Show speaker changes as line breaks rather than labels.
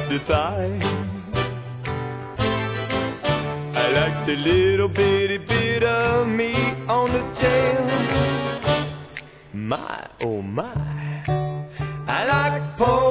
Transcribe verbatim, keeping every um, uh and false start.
the thigh. I like the little bitty bit of meat on the tail. My, oh my, I like pork.